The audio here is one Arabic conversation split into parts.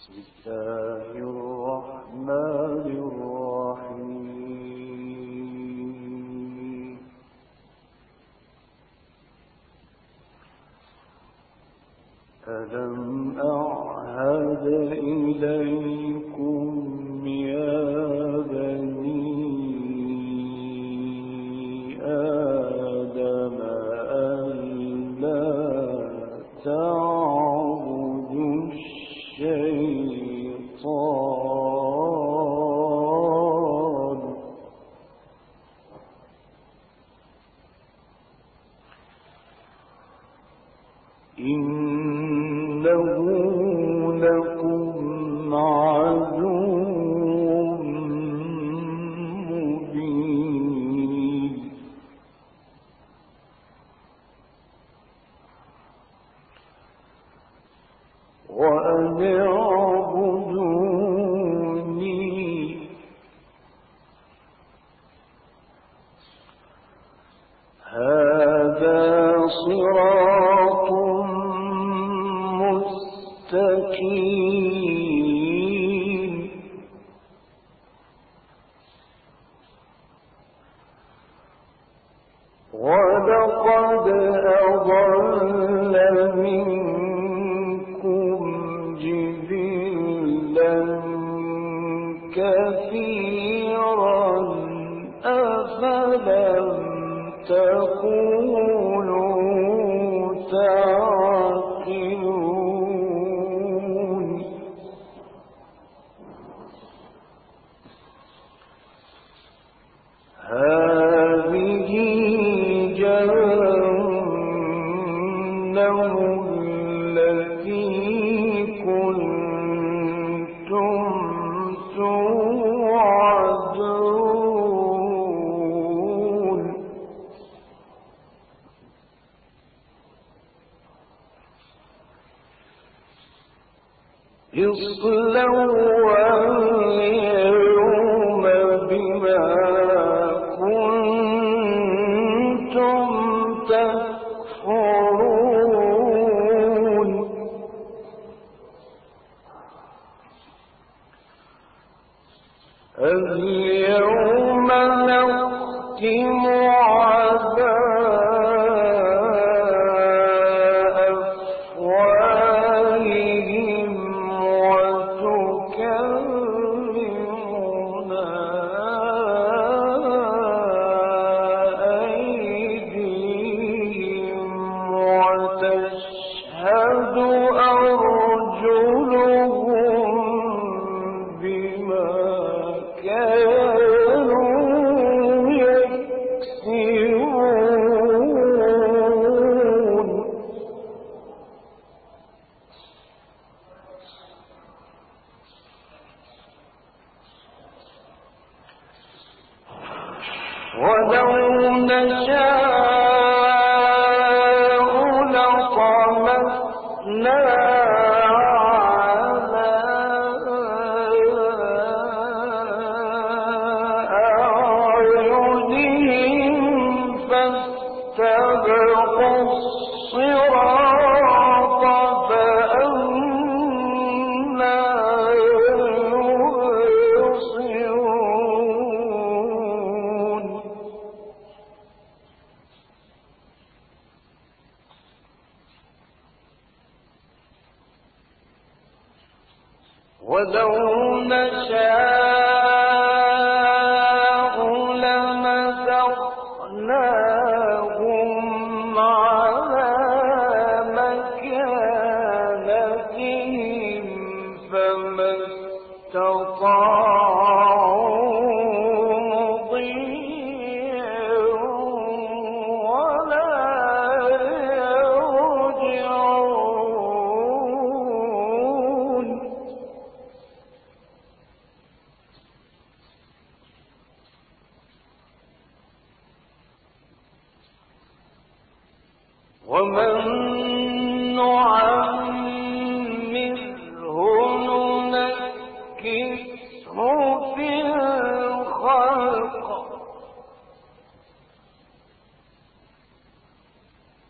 الله الرحمن الرحيم. ألم أعهد إليكم يا بني آدم ألا تعبدوا الشيطان إنه لكم عدو مبين وأن اعبدوني هذا صراط مستقيم ولقد أضل منكم جبلا كثيرا أفلم تكونوا تعقلون هذه جهنم التي كنتم توعدون اصلوها اليوم بما كنتم تكفرون اليوم نختم على أفواههم وتكلمنا أيديهم وتشهد أرجلهم بما كانوا يكسبون ولو نشاء لطمسنا على أعينهم فاستبقوا الصراط فأنى يبصرون ولو نشاء لمسخناهم على مكانتهم فما استطاعوا مضيا ولا يرجعون ومن نعمره ننكسه في الخلق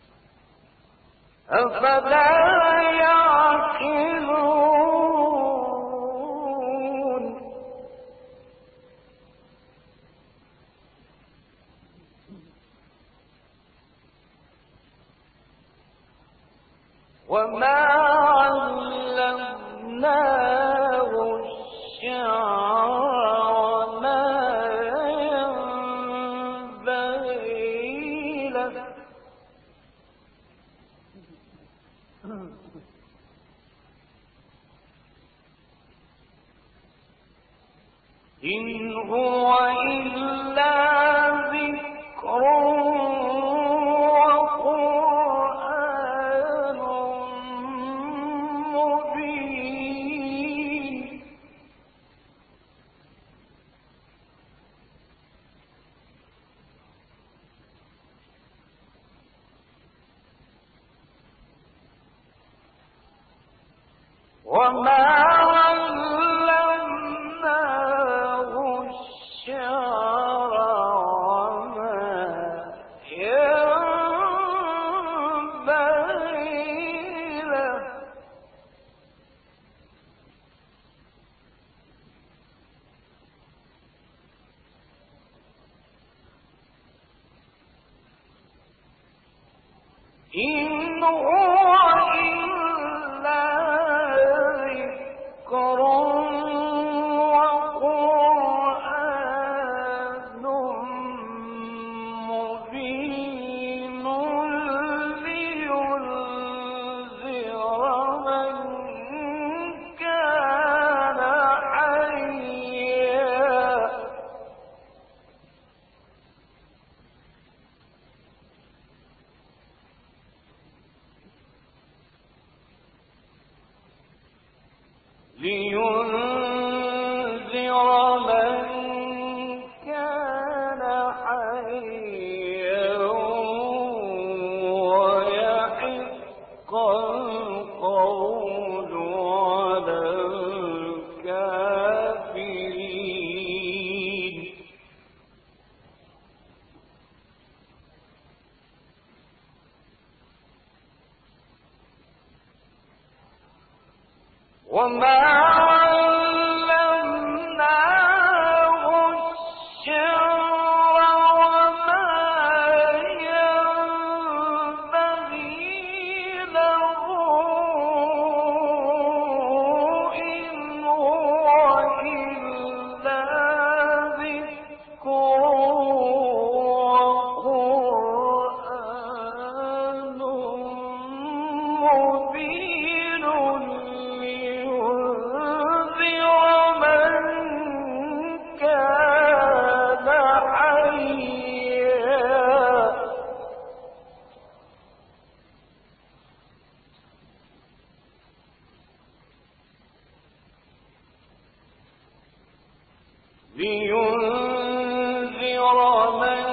أفلا يعقلون وما علمناه الشعر وما ينبغي له إن هو إلا ذكر وقرآن مبين وما علمناه الشعر وما ينبغي له إن هو إلا ذكر وقرآن مبين لينذر من كان حيا ويحق القول على الكافرين وما علمناه الشعر وما ينبغي له إن هو إلا ذكر وقرآن مبين لينذر من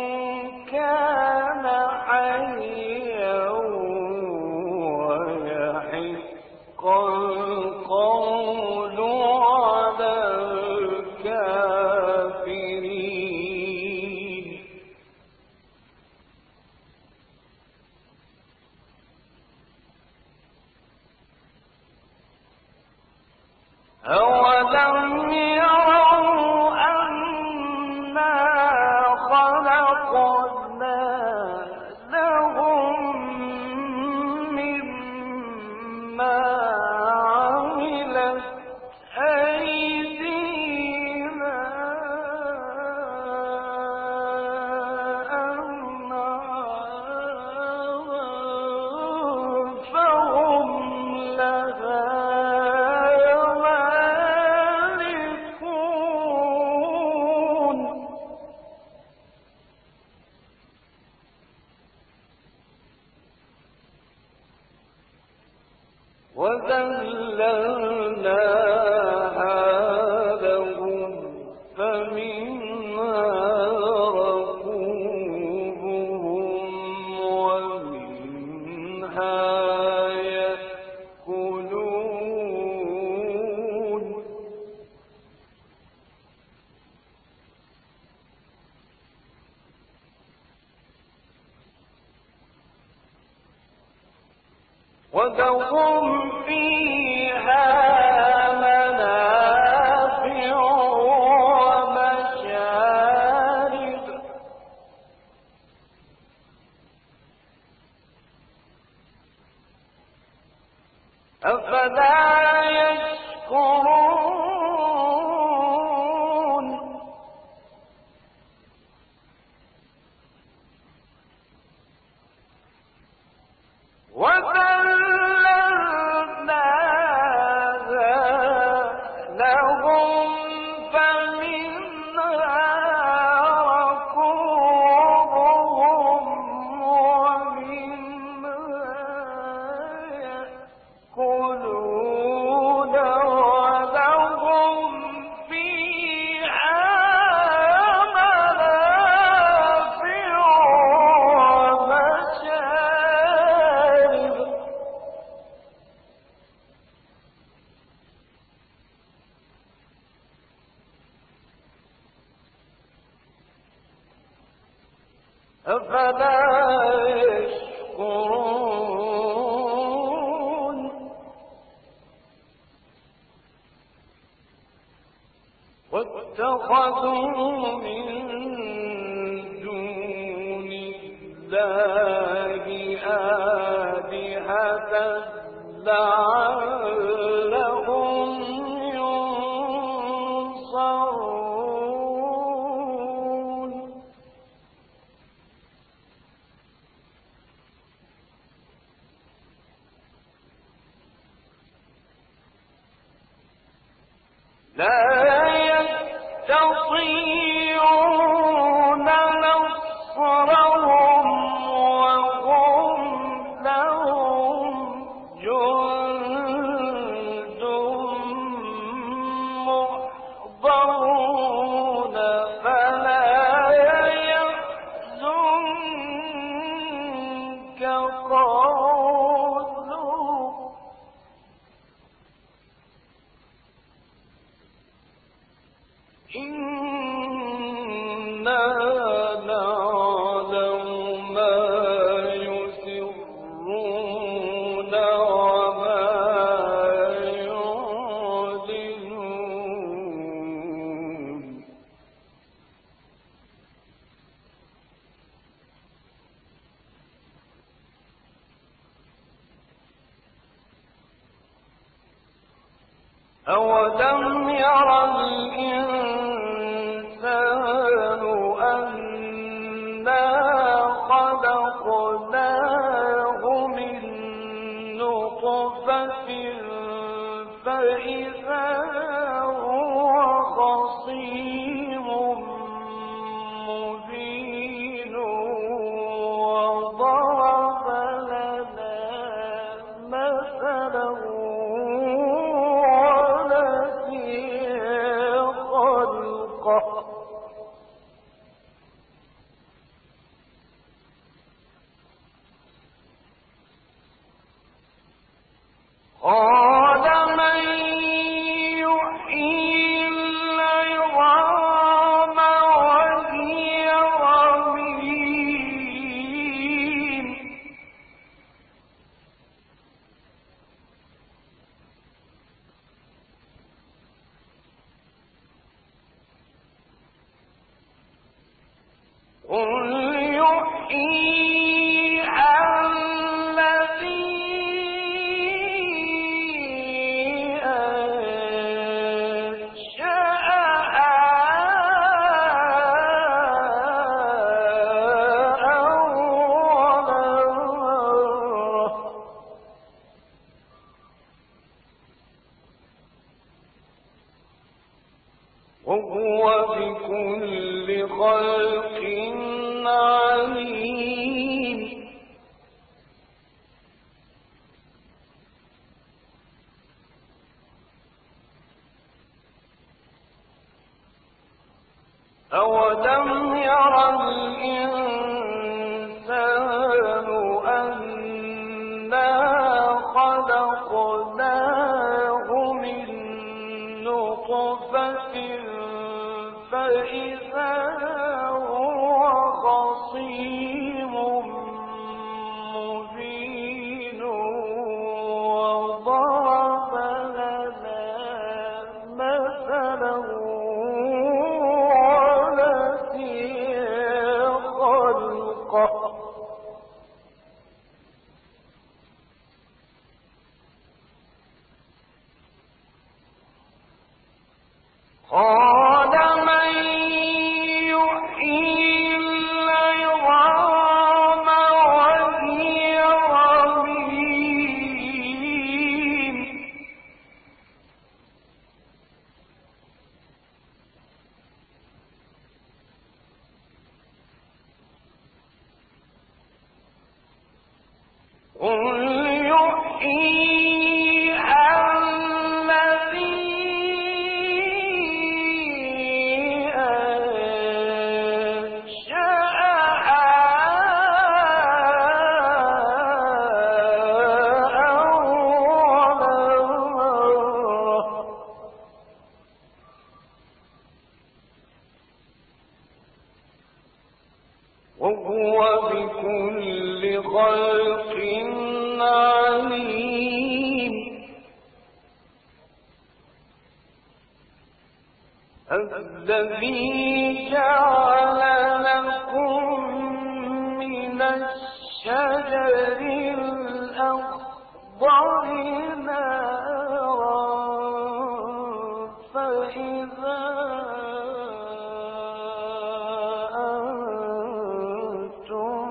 كان حيا ويحق القول على الكافرين أولم يروا أنا خلقنا لهم مما عملت أيدينا أنعاما فهم لها وذللناها لهم فمنها ركوبهم ومنها يأكلون ولهم فيها منافع ومشارب أفلا يشكرون وذللناها لهم فمنها ركوبهم ومنها يأكلون ولهم فيها منافع ومشارب أفلا يشكرون واتخذوا من دون الله آلهة لعلهم ينصرون لا يستطيعون نصرهم وهم لهم جند محضرون فلا يحزنك قولهم إنا نعلم ما يسرون وما يعلنون أولم يرى الإنسان أنا خلقناه من نطفة فإذا هو خصيم مبين وضرب لنا مثلا قال من يحيي العظام وهي رميم قل يحييها الذي وهو بكل خلق عليم أولم يرى الإنسان أنا خلقناه من نطفة فإذا هو خصيم مبين وضرب لنا مثلا خلقه. قال من يحيي العظام وهي رميم قل يحييها الذي وهو بكل خلق عليم الذي جعل لكم من الشجر الأخضر نارا فإذا أنتم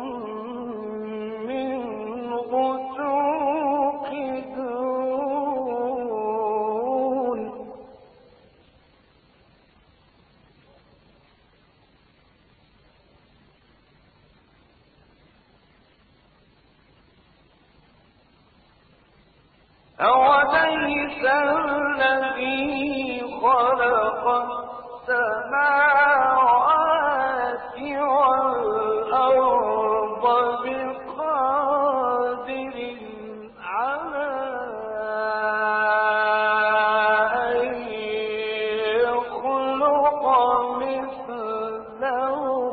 منه توقدون أوليس الذي خلق السماوات والأرض بقادر على أن يخلق مثلهم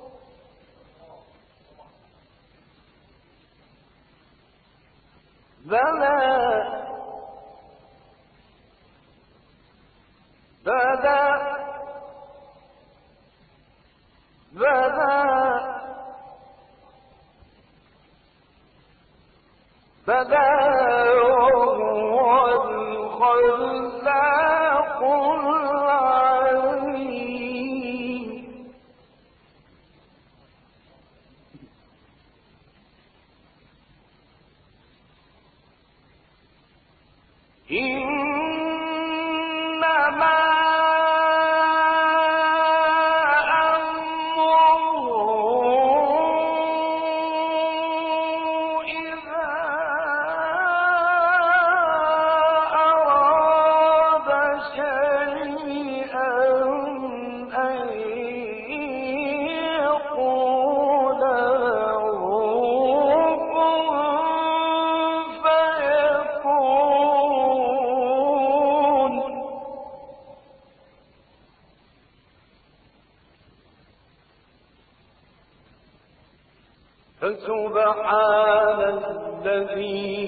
بلى وهو الخلاق العليم إنما فسبحان الذي